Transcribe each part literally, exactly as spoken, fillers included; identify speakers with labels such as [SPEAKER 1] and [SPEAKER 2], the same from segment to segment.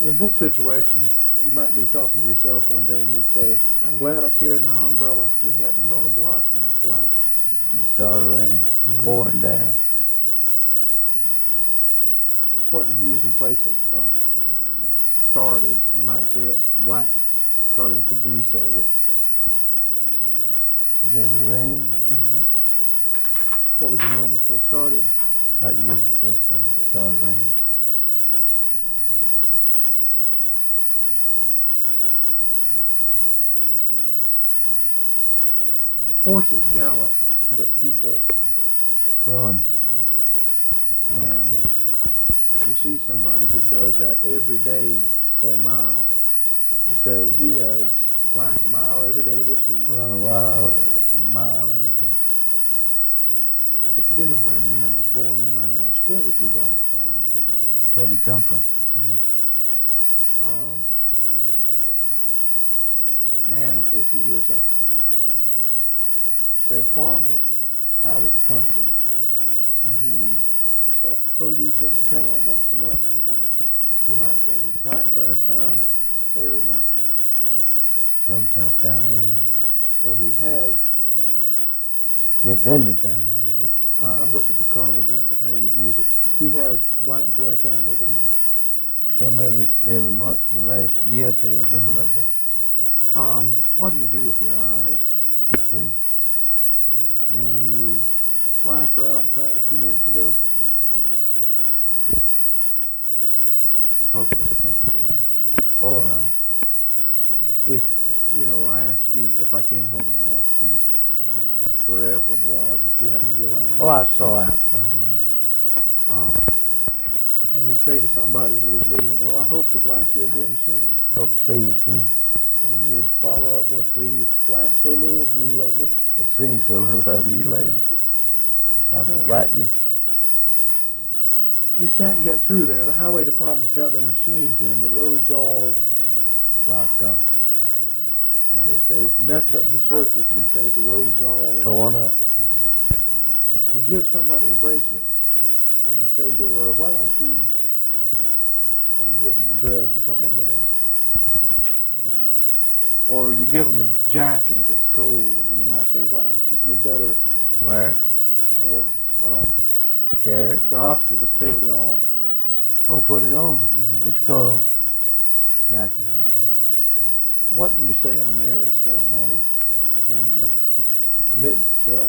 [SPEAKER 1] In this situation, you might be talking to yourself one day and you'd say, I'm glad I carried my umbrella. We hadn't gone a block when it blanked.
[SPEAKER 2] It started raining,
[SPEAKER 1] Mm-hmm.
[SPEAKER 2] pouring down.
[SPEAKER 1] What to use in place of um, started? You might say it blank, starting with a B, say it.
[SPEAKER 2] Began to rain.
[SPEAKER 1] Mm-hmm. What would you normally say? Started?
[SPEAKER 2] I usually say started. It started raining.
[SPEAKER 1] Horses gallop, but people
[SPEAKER 2] Run.
[SPEAKER 1] And if you see somebody that does that every day for a mile, you say he has blank a mile every day this week.
[SPEAKER 2] Run a while, a mile every day.
[SPEAKER 1] If you didn't know where a man was born, you might ask, where does he blank from?
[SPEAKER 2] Where'd he come from?
[SPEAKER 1] Mm-hmm. Um, and if he was a, say, a farmer out in the country, and he brought produce into town once a month, you might say he's blanked our town every month.
[SPEAKER 2] Comes out town every month.
[SPEAKER 1] Or he has.
[SPEAKER 2] He's been to town every month.
[SPEAKER 1] Uh, I'm looking for come again, but how you'd use it. He has blanked to our town every month.
[SPEAKER 2] He's come every every month for the last year or two or something
[SPEAKER 1] Mm-hmm.
[SPEAKER 2] like that.
[SPEAKER 1] Um, what do you do with your eyes?
[SPEAKER 2] See.
[SPEAKER 1] And you blank her outside a few minutes ago? Talking about the same thing.
[SPEAKER 2] All right.
[SPEAKER 1] If, you know, I asked you, if I came home and I asked you where Evelyn was and she happened to be around.
[SPEAKER 2] Oh, I saw outside.
[SPEAKER 1] Mm-hmm. Um, and you'd say to somebody who was leaving, well, I hope to blank you again soon.
[SPEAKER 2] Hope to see you soon.
[SPEAKER 1] And you'd follow up with, we've blanked so little of you lately.
[SPEAKER 2] I've seen so little of you lately. I forgot you.
[SPEAKER 1] You can't get through there. The highway department's got their machines in. The road's all
[SPEAKER 2] Blocked off.
[SPEAKER 1] And if they've messed up the surface, you'd say the road's all
[SPEAKER 2] Torn up.
[SPEAKER 1] You give somebody a bracelet, and you say to her, why don't you, or you give them a dress or something like that. Or you give them a jacket if it's cold, and you might say, why don't you, you'd better,
[SPEAKER 2] Wear it.
[SPEAKER 1] or um,
[SPEAKER 2] Carry it.
[SPEAKER 1] the opposite of take it off.
[SPEAKER 2] Oh, put it on.
[SPEAKER 1] Mm-hmm.
[SPEAKER 2] Put your coat on. Jacket on.
[SPEAKER 1] What do you say in a marriage ceremony when you commit yourself?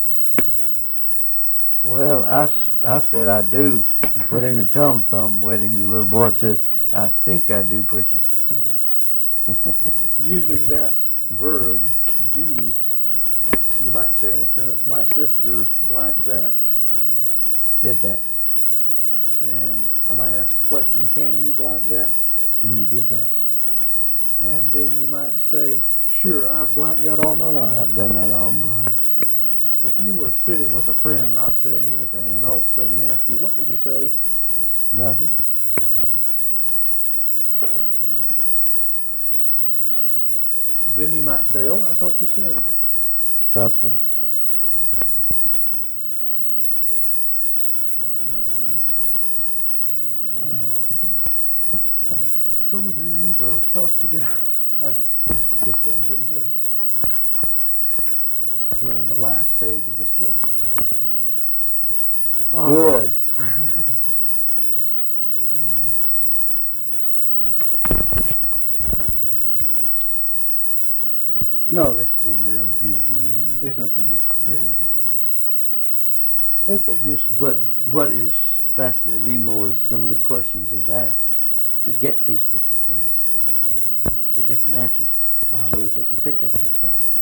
[SPEAKER 2] Well, I, s- I said I do. But in the Tom Thumb wedding, the little boy says, I think I do, preacher.
[SPEAKER 1] Using that verb, do, you might say in a sentence, my sister blank that.
[SPEAKER 2] Did that.
[SPEAKER 1] And I might ask a question, can you blank that?
[SPEAKER 2] Can you do that?
[SPEAKER 1] And then you might say, sure, I've blanked that all my life.
[SPEAKER 2] I've done that all my life.
[SPEAKER 1] If you were sitting with a friend not saying anything, and all of a sudden he asks you, what did you say?
[SPEAKER 2] Nothing.
[SPEAKER 1] Then he might say, oh, I thought you said it.
[SPEAKER 2] Something.
[SPEAKER 1] Some of these are tough to get. I get it's going pretty good. We're on the last page of this book. Uh,
[SPEAKER 2] Good. No, this has been real amusing. I mean, it's
[SPEAKER 1] It-
[SPEAKER 2] something different.
[SPEAKER 1] yeah.
[SPEAKER 2] isn't it?
[SPEAKER 1] It's a useful
[SPEAKER 2] But
[SPEAKER 1] thing.
[SPEAKER 2] what is fascinating me more is some of the questions that's asked to get these different things, the different answers,
[SPEAKER 1] Uh-huh.
[SPEAKER 2] so that they can pick up this time.